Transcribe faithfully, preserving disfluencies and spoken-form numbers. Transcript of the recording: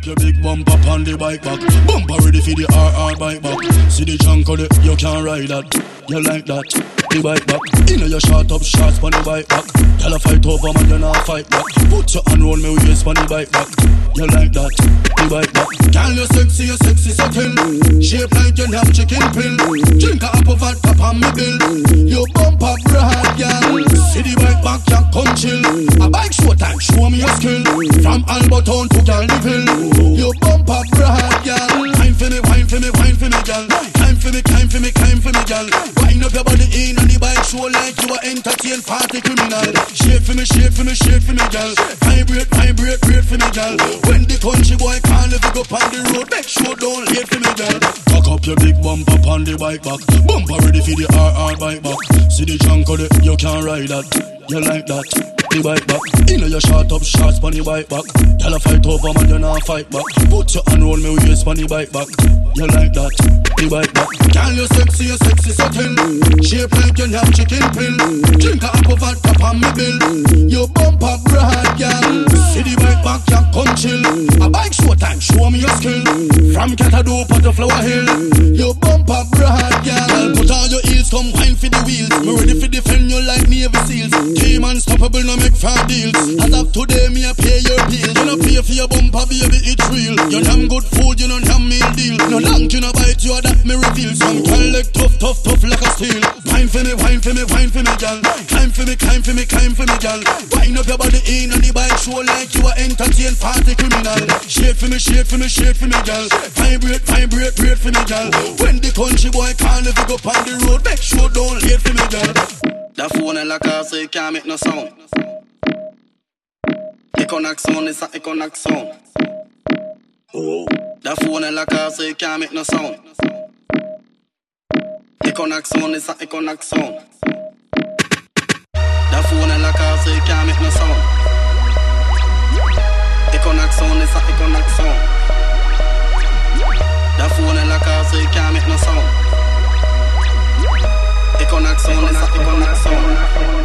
your big bumper on the bike back. Bumper ready for the R R bike back. See the junk of the, you can't ride that. You like that, the bike back. You know you shot up shots on the bike back. Tell a fight over man, you not fight back. Put your hand round me waist on the bike back. You like that, the bike back. Girl, you sexy, you sexy so kill. Shape like you have chicken pill. Drink a apple vodka on me bill. You bump up broad, girl. See the bike back, you come chill. A bike show time, show me your skill. From Alberton to Galneville. You bump up broad, girl. Time for me, wine for me, wine for me, girl. Time for me, time for me, time for me, girl. Wind up your body in on the bike show like you a entertain party criminal. Shake for me, shake for me, shake for me, girl. Vibrate, vibrate, vibrate for me, girl. When the country boy call if you go on the road, make sure don't late for me, girl. Cock up your big bumper on the bike back. Bumper ready for the R R bike back. See the junk of the, you can't ride that. You like that, the bike back. You know you shot up shots on the bike back. Tell a fight over man, you not fight back. Put your hand round me waist on the bike back. You like that, the bike back. Girl, you sexy, you sexy so kill. Shape like you have chicken pill. Drink a apple vodka on me bill. You bump up broad, girl. See the bike back, you come chill. A bike show time, show me your skill. From Catado to Flower Hill. You bump up broad, girl. Put on your heels, come wine for the wheels. Me ready for defend you like Navy Seals. Team unstoppable, no make fair deals. As of today, me a pay your bills. You no pay for your bumper, baby, it's real. You damn good food, you no damn meal deal. No long, you no bite, you that me reveal. Some girl like tough, tough, tough like a steel. Wine for me, wine for me, wine for me, girl. Climb for me, climb for me, climb for me, girl. Wind up your body in on the bike show like you a entertain party criminal. Shake for me, shake for me, shake for me, girl. Vibrate, vibrate, vibrate for me, girl. When the country boy call if you go on the road, make sure don't late for me, girl. That phone in la car so you can't make no sound. Econac sound is a Econac sound. Oh. That phone in la car so you can't make no sound. Econac sound is a Econac sound. That phone in la car so you can't make no sound. Econac sound is a Econac sound. That phone in la car so you can't make no sound. Econac sound is a Econac sound.